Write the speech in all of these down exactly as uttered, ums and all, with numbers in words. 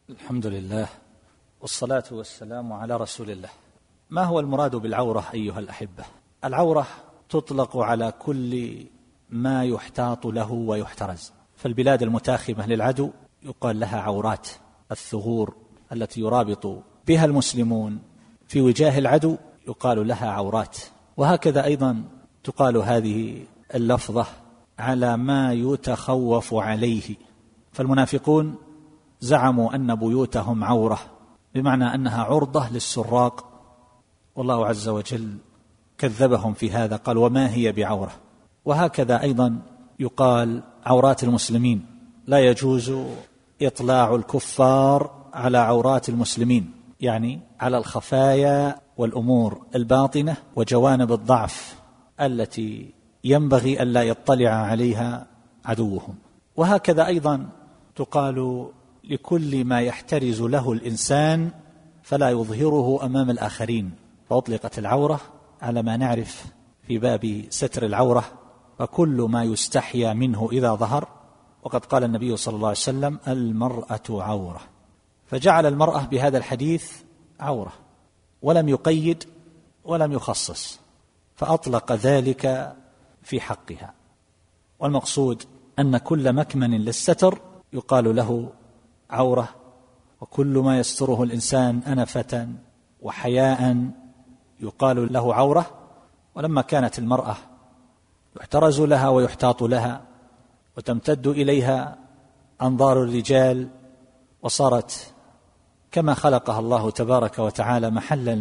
الحمد لله والصلاة والسلام على رسول الله. ما هو المراد بالعورة أيها الأحبة؟ العورة تطلق على كل ما يحتاط له ويحترز، فالبلاد المتاخمة للعدو يقال لها عورات، الثغور التي يرابط بها المسلمون في وجاه العدو يقال لها عورات. وهكذا أيضا تقال هذه اللفظة على ما يتخوف عليه، فالمنافقون زعموا أن بيوتهم عورة، بمعنى أنها عرضة للسراق، والله عز وجل كذبهم في هذا، قال وما هي بعورة. وهكذا أيضا يقال عورات المسلمين، لا يجوز إطلاع الكفار على عورات المسلمين، يعني على الخفايا والأمور الباطنة وجوانب الضعف التي ينبغي ألا يطلع عليها عدوهم. وهكذا أيضا تقال لكل ما يحترز له الإنسان فلا يظهره أمام الآخرين، فأطلقت العورة على ما نعرف في باب ستر العورة، فكل ما يستحيا منه إذا ظهر، وقد قال النبي صلى الله عليه وسلم المرأة عورة، فجعل المرأة بهذا الحديث عورة ولم يقيد ولم يخصص، فأطلق ذلك في حقها. والمقصود أن كل مكمن للستر يقال له عورة، وكل ما يستره الإنسان أنفة وحياء يقال له عورة. ولما كانت المرأة يحترز لها ويحتاط لها وتمتد إليها أنظار الرجال، وصارت كما خلقها الله تبارك وتعالى محلا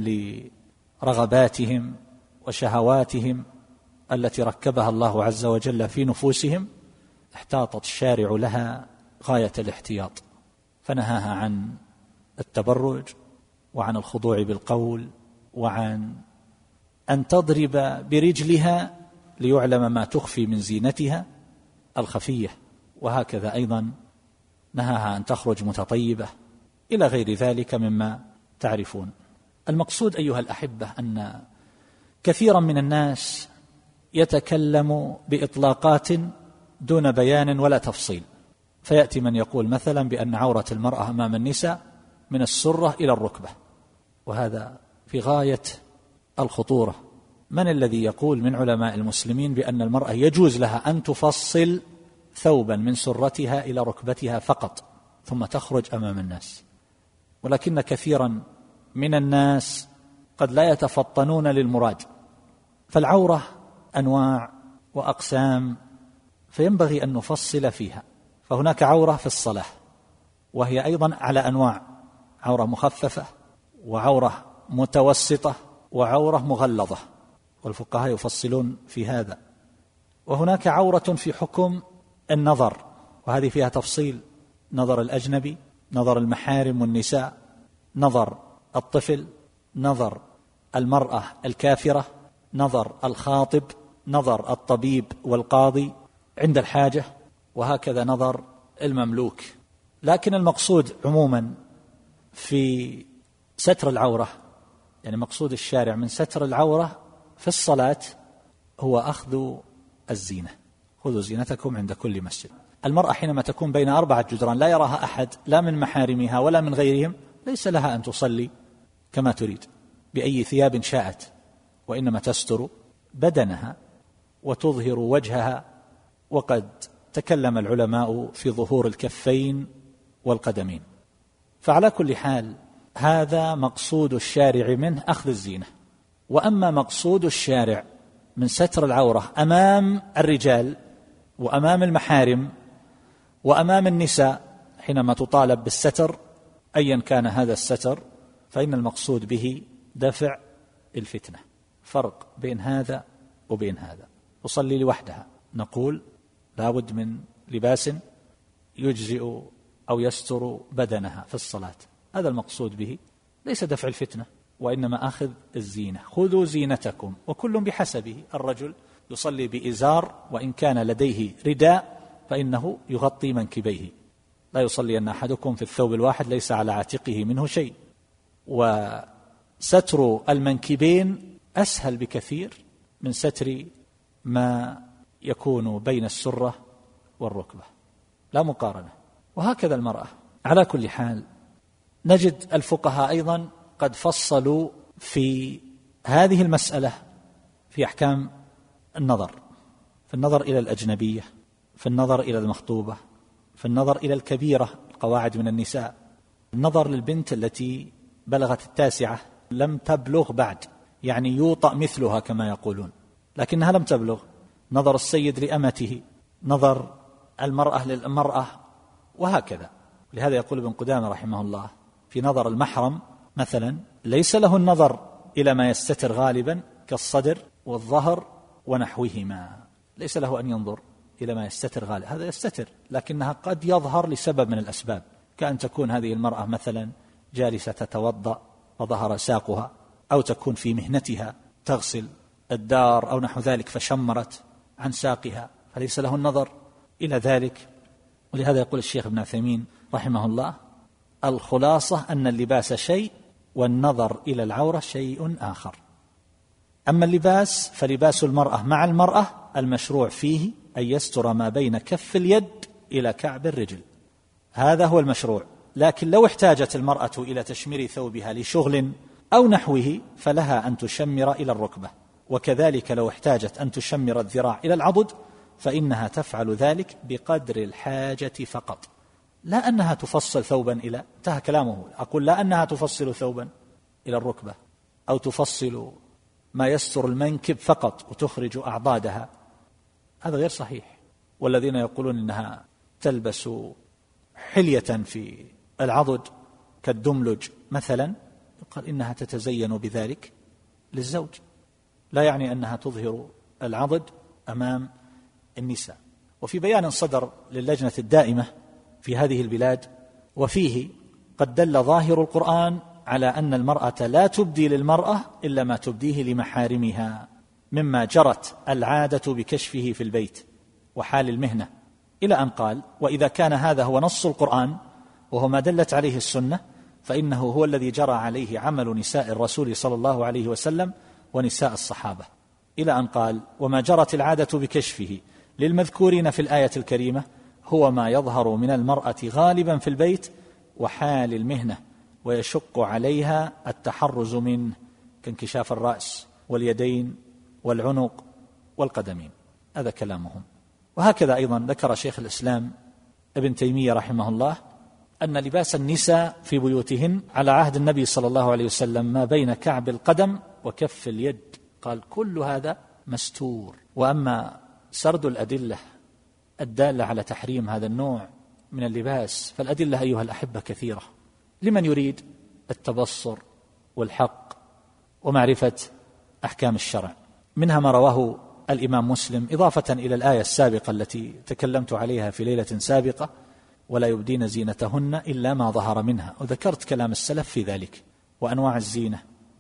لرغباتهم وشهواتهم التي ركبها الله عز وجل في نفوسهم، احتاطت الشارع لها غاية الاحتياط، فنهاها عن التبرج وعن الخضوع بالقول وعن أن تضرب برجلها ليعلم ما تخفي من زينتها الخفية. وهكذا أيضا نهاها أن تخرج متطيبة إلى غير ذلك مما تعرفون. المقصود أيها الأحبة أن كثيرا من الناس يتكلم بإطلاقات دون بيان ولا تفصيل، فيأتي من يقول مثلا بأن عورة المرأة أمام النساء من السرة إلى الركبة، وهذا في غاية الخطورة. من الذي يقول من علماء المسلمين بأن المرأة يجوز لها أن تفصل ثوبا من سرتها إلى ركبتها فقط ثم تخرج أمام الناس؟ ولكن كثيرا من الناس قد لا يتفطنون للمراد، فالعورة أنواع وأقسام، فينبغي أن نفصل فيها. فهناك عورة في الصلاة، وهي أيضا على أنواع، عورة مخففة وعورة متوسطة وعورة مغلظة، والفقهاء يفصلون في هذا. وهناك عورة في حكم النظر، وهذه فيها تفصيل: نظر الأجنبي، نظر المحارم والنساء، نظر الطفل، نظر المرأة الكافرة، نظر الخاطب، نظر الطبيب والقاضي عند الحاجة، وهكذا نظر المملوك. لكن المقصود عموما في ستر العورة، يعني مقصود الشارع من ستر العورة في الصلاة هو أخذ الزينة. خذوا زينتكم عند كل مسجد. المرأة حينما تكون بين أربعة جدران لا يراها أحد لا من محارمها ولا من غيرهم، ليس لها أن تصلي كما تريد بأي ثياب شاءت، وإنما تستر بدنها وتظهر وجهها. وقد تكلم العلماء في ظهور الكفين والقدمين. فعلى كل حال هذا مقصود الشارع منه أخذ الزينة. وأما مقصود الشارع من ستر العورة أمام الرجال وأمام المحارم وأمام النساء، حينما تطالب بالستر أيا كان هذا الستر، فإن المقصود به دفع الفتنة. فرق بين هذا وبين هذا. تصلي لوحدها، نقول لابد من لباس يجزئ أو يستر بدنها في الصلاة، هذا المقصود به، ليس دفع الفتنة وإنما أخذ الزينة. خذوا زينتكم، وكل بحسبه. الرجل يصلي بإزار وإن كان لديه رداء فإنه يغطي منكبيه، لا يصلي أن أحدكم في الثوب الواحد ليس على عاتقه منه شيء. وستر المنكبين أسهل بكثير من ستر ما يكون بين السرة والركبة، لا مقارنة. وهكذا المرأة. على كل حال نجد الفقهاء أيضا قد فصلوا في هذه المسألة في أحكام النظر، في النظر إلى الأجنبية، في النظر إلى المخطوبة، في النظر إلى الكبيرة القواعد من النساء، النظر للبنت التي بلغت التاسعة لم تبلغ بعد، يعني يوطأ مثلها كما يقولون لكنها لم تبلغ، نظر السيد لأمته، نظر المرأة للمرأة، وهكذا. لهذا يقول ابن قدامة رحمه الله في نظر المحرم مثلا ليس له النظر إلى ما يستتر غالبا كالصدر والظهر ونحوهما، ليس له أن ينظر إلى ما يستتر غالبا، هذا يستتر لكنها قد يظهر لسبب من الأسباب، كأن تكون هذه المرأة مثلا جالسة تتوضأ وظهر ساقها، أو تكون في مهنتها تغسل الدار أو نحو ذلك فشمرت عن ساقها، فليس له النظر إلى ذلك. ولهذا يقول الشيخ ابن عثيمين رحمه الله الخلاصة أن اللباس شيء والنظر إلى العورة شيء آخر. أما اللباس فلباس المرأة مع المرأة المشروع فيه أن يستر ما بين كف اليد إلى كعب الرجل، هذا هو المشروع. لكن لو احتاجت المرأة إلى تشمير ثوبها لشغل أو نحوه فلها أن تشمر إلى الركبة، وكذلك لو احتاجت أن تشمر الذراع إلى العضد فإنها تفعل ذلك بقدر الحاجة فقط، لا أنها تفصل ثوبا إلى، انتهى كلامه، أقول لا أنها تفصل ثوبا إلى الركبة أو تفصل ما يستر المنكب فقط وتخرج أعضادها، هذا غير صحيح. والذين يقولون إنها تلبس حلية في العضد كالدملج مثلا قال إنها تتزين بذلك للزوج، لا يعني أنها تظهر العضد أمام النساء. وفي بيان صدر للجنة الدائمة في هذه البلاد وفيه قد دل ظاهر القرآن على أن المرأة لا تبدي للمرأة إلا ما تبديه لمحارمها مما جرت العادة بكشفه في البيت وحال المهنة، إلى أن قال وإذا كان هذا هو نص القرآن وهو ما دلت عليه السنة فإنه هو الذي جرى عليه عمل نساء الرسول صلى الله عليه وسلم ونساء الصحابة، إلى أن قال وما جرت العادة بكشفه للمذكورين في الآية الكريمة هو ما يظهر من المرأة غالبا في البيت وحال المهنة ويشق عليها التحرز منه كانكشاف الرأس واليدين والعنق والقدمين، هذا كلامهم. وهكذا أيضا ذكر شيخ الإسلام ابن تيمية رحمه الله أن لباس النساء في بيوتهن على عهد النبي صلى الله عليه وسلم ما بين كعب القدم وكف اليد، قال كل هذا مستور. وأما سرد الأدلة الدالة على تحريم هذا النوع من اللباس فالأدلة أيها الأحبة كثيرة لمن يريد التبصر والحق ومعرفة أحكام الشرع، منها ما رواه الإمام مسلم إضافة إلى الآية السابقة التي تكلمت عليها في ليلة سابقة ولا يبدين زينتهن إلا ما ظهر منها، وذكرت كلام السلف في ذلك وأنواع الزينة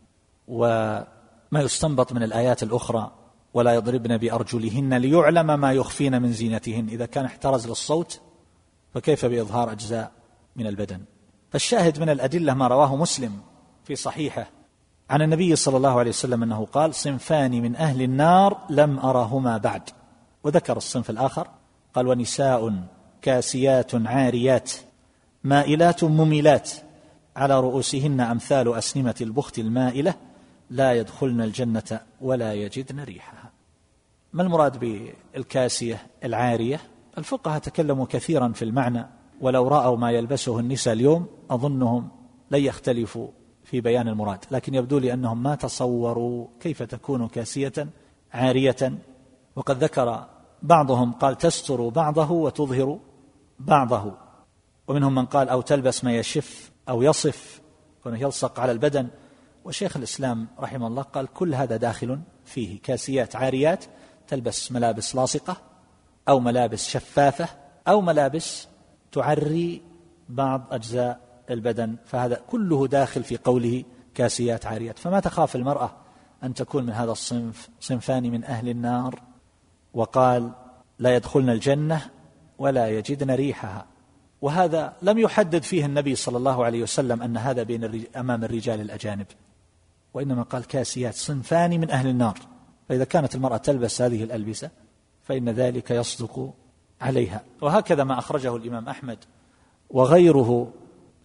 وما يستنبط من الآيات الأخرى ولا يضربن بأرجلهن ليعلم ما يخفين من زينتهن، إذا كان احترز للصوت فكيف بإظهار أجزاء من البدن. فالشاهد من الأدلة ما رواه مسلم في صحيحه عن النبي صلى الله عليه وسلم أنه قال صنفان من أهل النار لم أرهما بعد، وذكر الصنف الآخر قال ونساء كاسيات عاريات مائلات مميلات على رؤوسهن أمثال أسنمة البخت المائلة لا يدخلن الجنة ولا يجدن ريحها. ما المراد بالكاسية العارية؟ الفقهاء تكلموا كثيرا في المعنى، ولو رأوا ما يلبسه النساء اليوم أظنهم لن يختلفوا في بيان المراد، لكن يبدو لي أنهم ما تصوروا كيف تكون كاسية عارية. وقد ذكر بعضهم قال تستر بعضه وتظهر بعضه، ومنهم من قال أو تلبس ما يشف أو يصف كونه يلصق على البدن. وشيخ الإسلام رحمه الله قال كل هذا داخل فيه، كاسيات عاريات تلبس ملابس لاصقة أو ملابس شفافة أو ملابس تعري بعض أجزاء البدن، فهذا كله داخل في قوله كاسيات عاريات. فما تخاف المرأة أن تكون من هذا الصنف، صنفان من أهل النار، وقال لا يدخلن الجنة ولا يجدن ريحها. وهذا لم يحدد فيه النبي صلى الله عليه وسلم أن هذا بين أمام الرجال الأجانب، وإنما قال كاسيات صنفان من أهل النار، فإذا كانت المرأة تلبس هذه الألبسة فإن ذلك يصدق عليها. وهكذا ما أخرجه الإمام أحمد وغيره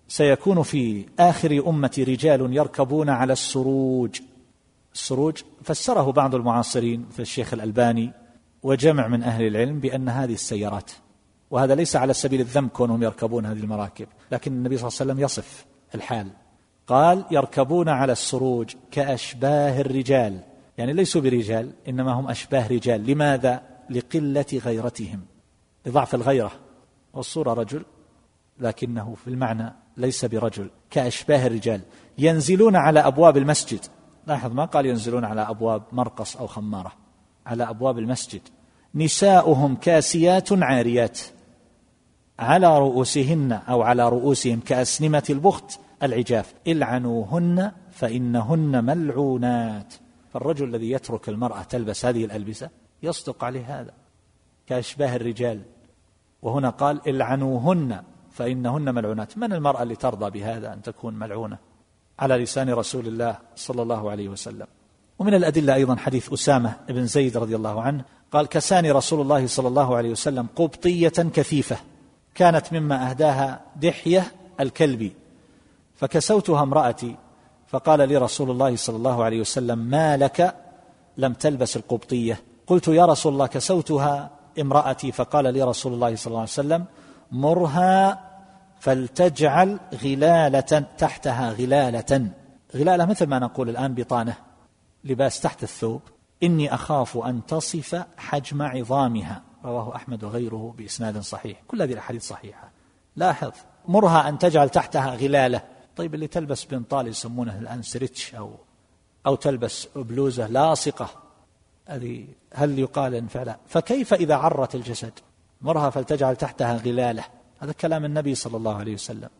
سيكون في آخر أمة رجال يركبون على السروج. السروج فسره بعض المعاصرين في الشيخ الألباني وجمع من أهل العلم بأن هذه السيارات، وهذا ليس على سبيل الذم كونهم يركبون هذه المراكب، لكن النبي صلى الله عليه وسلم يصف الحال، قال يركبون على السروج كأشباه الرجال، يعني ليسوا برجال إنما هم أشباه رجال. لماذا؟ لقلة غيرتهم، لضعف الغيرة، والصورة رجل لكنه في المعنى ليس برجل، كأشباه الرجال ينزلون على أبواب المسجد. لاحظ ما قال ينزلون على أبواب مرقص أو خمارة، على أبواب المسجد. نساؤهم كاسيات عاريات على رؤوسهن أو على رؤوسهم كأسنمة البخت العجاف العنوهن فإنهن ملعونات. فالرجل الذي يترك المرأة تلبس هذه الألبسة يصدق عليه هذا، كأشباه الرجال. وهنا قال العنوهن فإنهن ملعونات. من المرأة اللي ترضى بهذا أن تكون ملعونة؟ على لسان رسول الله صلى الله عليه وسلم. ومن الأدلة أيضا حديث أسامة بن زيد رضي الله عنه قال كساني رسول الله صلى الله عليه وسلم قبطية كثيفة كانت مما أهداها دحية الكلبي، فكسوتها امرأتي، فقال لي رسول الله صلى الله عليه وسلم ما لك لم تلبس القبطية؟ قلت يا رسول الله كسوتها امرأتي، فقال لي رسول الله صلى الله عليه وسلم مرها فلتجعل غلالة تحتها غلالة. غلالة مثل ما نقول الآن بطانة، لباس تحت الثوب. إني أخاف أن تصف حجم عظامها، رواه أحمد وغيره بإسناد صحيح. كل هذه الأحاديث صحيحة. لاحظ مرها أن تجعل تحتها غلالة. طيب اللي تلبس بنطال يسمونه الآن ستريتش أو أو تلبس بلوزة لاصقة، هذه هل يقال إن فعلا؟ فكيف إذا عرت الجسد؟ مرها فلتجعل تحتها غلالة، هذا كلام النبي صلى الله عليه وسلم.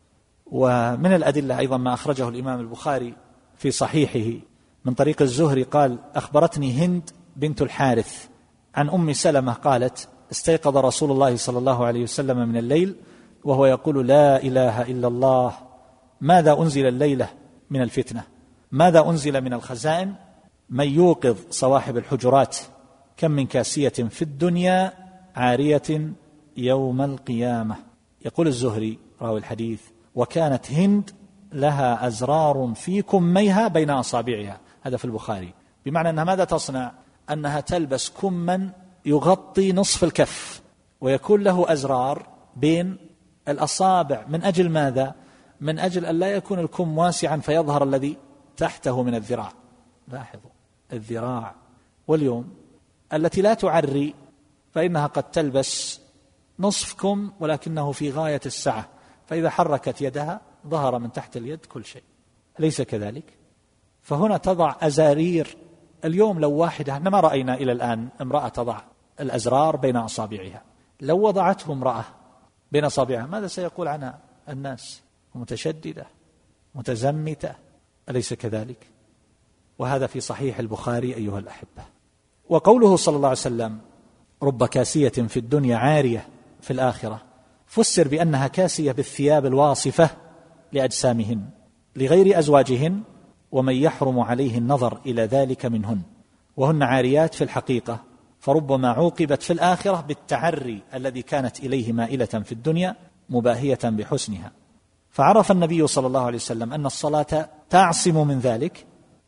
ومن الأدلة أيضا ما أخرجه الإمام البخاري في صحيحه من طريق الزهري قال أخبرتني هند بنت الحارث عن أم سلمة قالت استيقظ رسول الله صلى الله عليه وسلم من الليل وهو يقول لا إله إلا الله، ماذا أنزل الليلة من الفتنة؟ ماذا أنزل من الخزائن؟ من يوقظ صواحب الحجرات؟ كم من كاسية في الدنيا عارية يوم القيامة. يقول الزهري راوي الحديث وكانت هند لها أزرار في كميها بين أصابعها، هذا في البخاري، بمعنى أنها ماذا تصنع؟ أنها تلبس كما يغطي نصف الكف ويكون له أزرار بين الأصابع. من أجل ماذا؟ من أجل أن لا يكون الكم واسعا فيظهر الذي تحته من الذراع. لاحظوا الذراع. واليوم التي لا تعري فإنها قد تلبس نصف كم ولكنه في غاية السعة، فإذا حركت يدها ظهر من تحت اليد كل شيء، أليس كذلك؟ فهنا تضع أزارير. اليوم لو واحدة، احنا ما رأينا إلى الآن امرأة تضع الأزرار بين أصابعها، لو وضعته امرأة بين أصابعها ماذا سيقول عنها الناس؟ متشددة متزمتة، أليس كذلك؟ وهذا في صحيح البخاري أيها الأحبة. وقوله صلى الله عليه وسلم رب كاسية في الدنيا عارية في الآخرة فسر بأنها كاسية بالثياب الواصفة لأجسامهن لغير أزواجهن ومن يحرم عليه النظر إلى ذلك منهن، وهن عاريات في الحقيقة، فربما عوقبت في الآخرة بالتعري الذي كانت إليه مائلة في الدنيا مباهية بحسنها. فعرف النبي صلى الله عليه وسلم أن الصلاة تعصم من ذلك،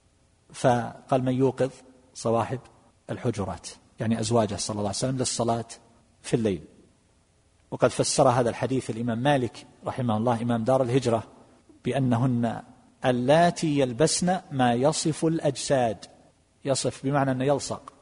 فقال من يوقظ صواحب الحجرات، يعني أزواجه صلى الله عليه وسلم للصلاة في الليل. وقد فسر هذا الحديث الإمام مالك رحمه الله إمام دار الهجرة بأنهن اللاتي يلبسن ما يصف الأجساد. يصف بمعنى أنه يلصق،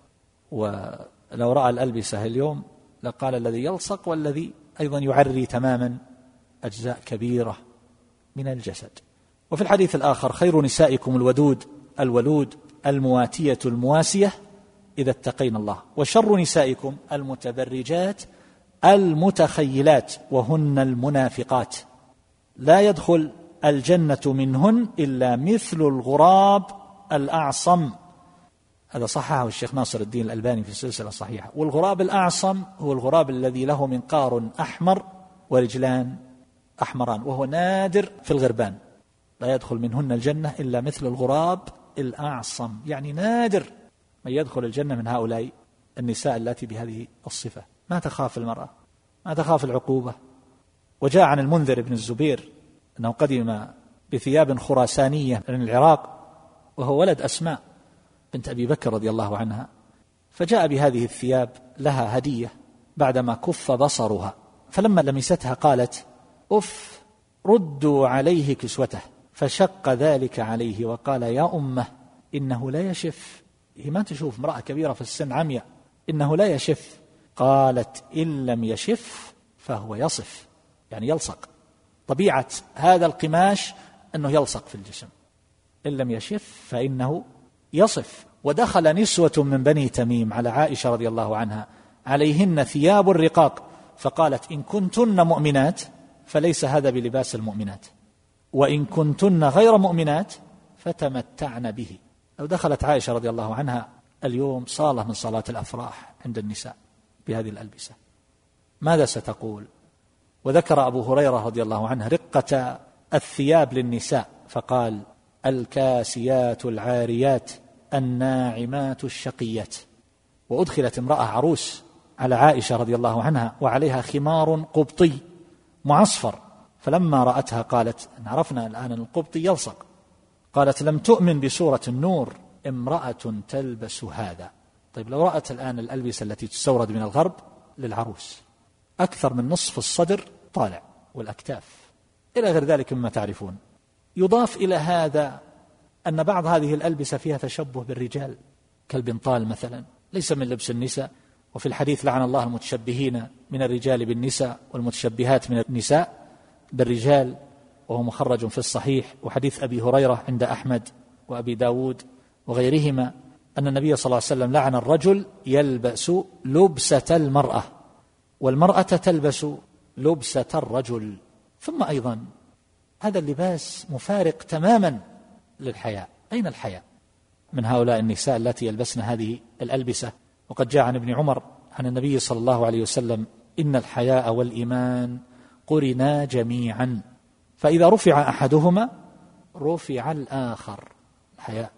ولو رأى الألبسة اليوم لقال الذي يلصق والذي أيضا يعري تماما أجزاء كبيرة من الجسد. وفي الحديث الآخر خير نسائكم الودود الولود المواتية المواسية إذا اتقين الله، وشر نسائكم المتبرجات المتخيلات وهن المنافقات، لا يدخل الجنة منهن إلا مثل الغراب الأعصم. هذا صححه الشيخ ناصر الدين الألباني في السلسلة الصحيحة. والغراب الأعصم هو الغراب الذي له منقار أحمر ورجلان أحمران، وهو نادر في الغربان. لا يدخل منهن الجنة إلا مثل الغراب الأعصم، يعني نادر من يدخل الجنة من هؤلاء النساء التي بهذه الصفة. ما تخاف المرأة، ما تخاف العقوبة. وجاء عن المنذر بن الزبير أنه قدم بثياب خراسانية من العراق وهو ولد أسماء بنت أبي بكر رضي الله عنها، فجاء بهذه الثياب لها هدية بعدما كف بصرها، فلما لمستها قالت: أف، ردوا عليه كسوته، فشق ذلك عليه وقال: يا أمه إنه لا يشف. هي ما تشوف، امرأة كبيرة في السن عمياء، إنه لا يشف. قالت: إن لم يشف فهو يصف، يعني يلصق. طبيعة هذا القماش أنه يلصق في الجسم، إن لم يشف فإنه يصف. ودخل نسوة من بني تميم على عائشة رضي الله عنها عليهن ثياب الرقاق، فقالت: إن كنتن مؤمنات فليس هذا بلباس المؤمنات، وإن كنتن غير مؤمنات فتمتعن به. لو دخلت عائشة رضي الله عنها اليوم صالة من صلاة الأفراح عند النساء بهذه الألبسة، ماذا ستقول؟ وذكر أبو هريرة رضي الله عنه رقة الثياب للنساء فقال: الكاسيات العاريات الناعمات الشقيات. وأدخلت امرأة عروس على عائشة رضي الله عنها وعليها خمار قبطي معصفر، فلما رأتها قالت: عرفنا الآن القبطي يلصق، قالت: لم تؤمن بسورة النور امرأة تلبس هذا. طيب لو رأت الآن الألبسة التي تستورد من الغرب للعروس، أكثر من نصف الصدر طالع والأكتاف إلى غير ذلك مما تعرفون. يضاف إلى هذا أن بعض هذه الألبسة فيها تشبه بالرجال، كالبنطال مثلا، ليس من لبس النساء. وفي الحديث: لعن الله المتشبهين من الرجال بالنساء والمتشبهات من النساء بالرجال، وهو مخرج في الصحيح. وحديث أبي هريرة عند أحمد وأبي داود وغيرهما أن النبي صلى الله عليه وسلم لعن الرجل يلبس لبسة المرأة، والمرأة تلبس لبسة الرجل. ثم أيضا هذا اللباس مفارق تماما للحياء. أين الحياء من هؤلاء النساء التي يلبسن هذه الألبسة؟ وقد جاء عن ابن عمر عن النبي صلى الله عليه وسلم: إن الحياء والإيمان قرنا جميعا، فإذا رفع أحدهما رفع الآخر، الحياء.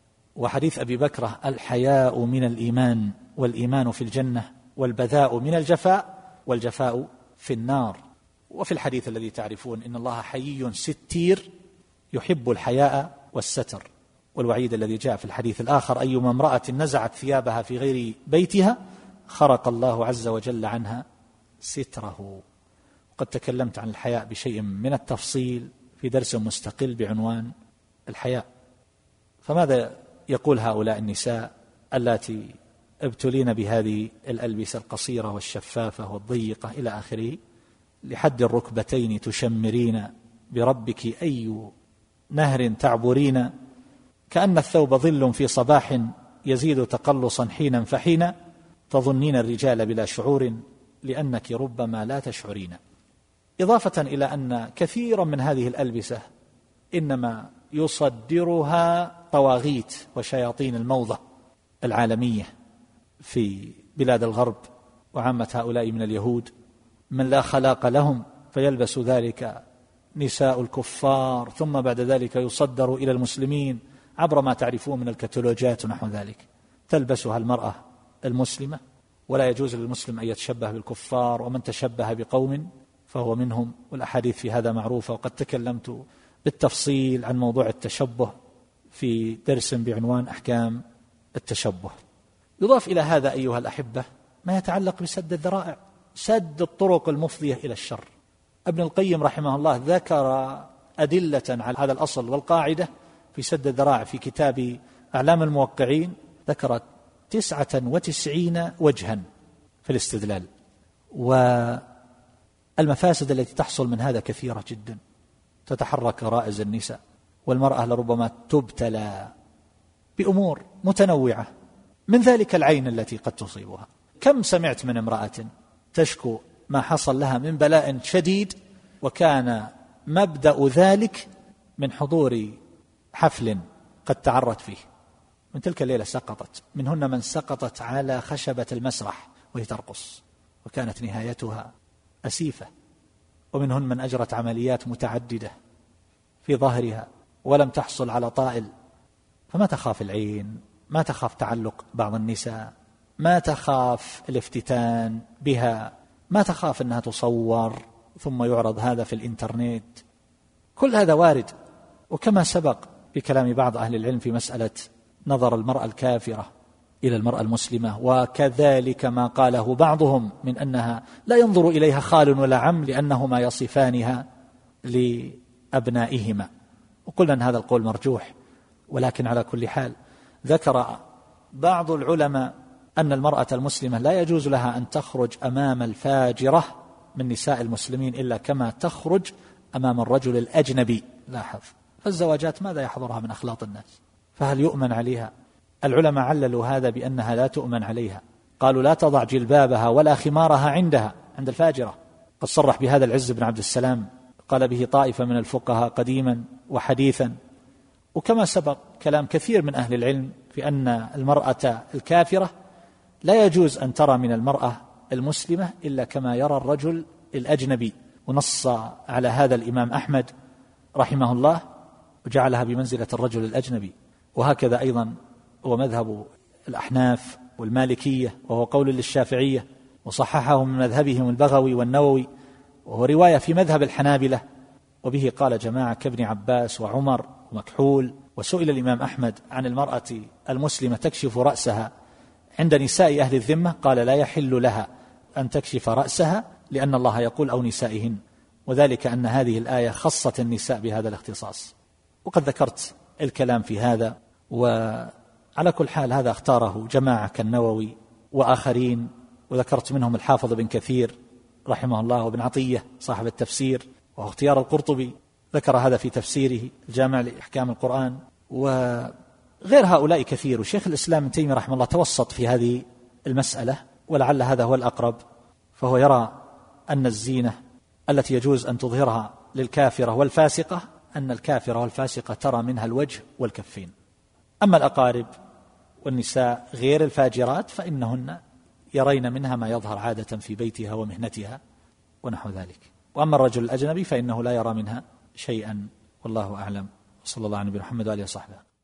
وحديث أبي بكرة: الحياء من الإيمان، والإيمان في الجنة، والبذاء من الجفاء، والجفاء في النار. وفي الحديث الذي تعرفون: إن الله حيي ستير يحب الحياء والستر. والوعيد الذي جاء في الحديث الآخر: أيما امرأة نزعت ثيابها في غير بيتها خرق الله عز وجل عنها ستره. وقد تكلمت عن الحياء بشيء من التفصيل في درس مستقل بعنوان الحياء. فماذا يقول هؤلاء النساء اللاتي ابتلين بهذه الألبسة القصيرة والشفافة والضيقة إلى آخره؟ لحد الركبتين تشمرين بربك أي نهر تعبرين، كأن الثوب ظل في صباح يزيد تقلصا حينا فحينا، تظنين الرجال بلا شعور لأنك ربما لا تشعرين. إضافة إلى أن كثيرا من هذه الألبسة إنما يصدرها طواغيت وشياطين الموضة العالمية في بلاد الغرب، وعامة هؤلاء من اليهود من لا خلاق لهم، فيلبس ذلك نساء الكفار، ثم بعد ذلك يصدر إلى المسلمين عبر ما تعرفون من الكتالوجات ونحو ذلك. تلبسها المرأة المسلمة، ولا يجوز للمسلم أن يتشبه بالكفار، ومن تشبه بقوم فهو منهم، والأحاديث في هذا معروفة. وقد تكلمت بالتفصيل عن موضوع التشبه في درس بعنوان أحكام التشبه. يضاف إلى هذا أيها الأحبة ما يتعلق بسد الذرائع، سد الطرق المفضية إلى الشر. ابن القيم رحمه الله ذكر أدلة على هذا الأصل والقاعدة في سد الذرائع في كتاب أعلام الموقعين، ذكر تسعة وتسعين وجها في الاستدلال. والمفاسد التي تحصل من هذا كثيرة جدا، تتحرك رائز النساء، والمرأة لربما تبتلى بأمور متنوعة، من ذلك العين التي قد تصيبها. كم سمعت من امرأة تشكو ما حصل لها من بلاء شديد، وكان مبدأ ذلك من حضور حفل قد تعرت فيه. من تلك الليلة سقطت، منهن من سقطت على خشبة المسرح وهي ترقص وكانت نهايتها أسيفة، ومنهن من أجرت عمليات متعددة في ظهرها ولم تحصل على طائل. فما تخاف العين، ما تخاف تعلق بعض النساء، ما تخاف الافتتان بها، ما تخاف أنها تصور ثم يعرض هذا في الإنترنت. كل هذا وارد. وكما سبق بكلام بعض أهل العلم في مسألة نظر المرأة الكافرة إلى المرأة المسلمة، وكذلك ما قاله بعضهم من أنها لا ينظر إليها خال ولا عم لأنهما يصفانها لأبنائهما، وقلنا أن هذا القول مرجوح. ولكن على كل حال ذكر بعض العلماء أن المرأة المسلمة لا يجوز لها أن تخرج أمام الفاجرة من نساء المسلمين إلا كما تخرج أمام الرجل الأجنبي. لاحظ، فالزواجات ماذا يحضرها من أخلاط الناس؟ فهل يؤمن عليها؟ العلماء عللوا هذا بأنها لا تؤمن عليها، قالوا لا تضع جلبابها ولا خمارها عندها، عند الفاجرة. قد صرح بهذا العز بن عبد السلام، قال به طائفة من الفقهاء قديما وحديثا. وكما سبق كلام كثير من أهل العلم في أن المرأة الكافرة لا يجوز أن ترى من المرأة المسلمة إلا كما يرى الرجل الأجنبي، ونص على هذا الإمام أحمد رحمه الله وجعلها بمنزلة الرجل الأجنبي. وهكذا أيضا هو مذهب الأحناف والمالكية، وهو قول للشافعية، وصححه من مذهبهم البغوي والنووي، وهو رواية في مذهب الحنابلة، وبه قال جماعة كابن عباس وعمر ومكحول. وسئل الإمام أحمد عن المرأة المسلمة تكشف رأسها عند نساء أهل الذمة، قال لا يحل لها أن تكشف رأسها، لأن الله يقول أو نسائهن، وذلك أن هذه الآية خصت النساء بهذا الاختصاص. وقد ذكرت الكلام في هذا، وعلى كل حال هذا اختاره جماعة كالنووي وآخرين، وذكرت منهم الحافظ بن كثير رحمه الله، وابن عطية صاحب التفسير، وهو اختيار القرطبي ذكر هذا في تفسيره الجامع لإحكام القرآن، وغير هؤلاء كثير. وشيخ الإسلام ابن تيمية رحمه الله توسط في هذه المسألة، ولعل هذا هو الأقرب، فهو يرى أن الزينة التي يجوز أن تظهرها للكافرة والفاسقة أن الكافرة والفاسقة ترى منها الوجه والكفين. أما الأقارب والنساء غير الفاجرات فإنهن يرين منها ما يظهر عادة في بيتها ومهنتها ونحو ذلك. وأما الرجل الأجنبي فإنه لا يرى منها شيئا، والله أعلم. صلى الله عليه وسلم محمد وآله وصحبه.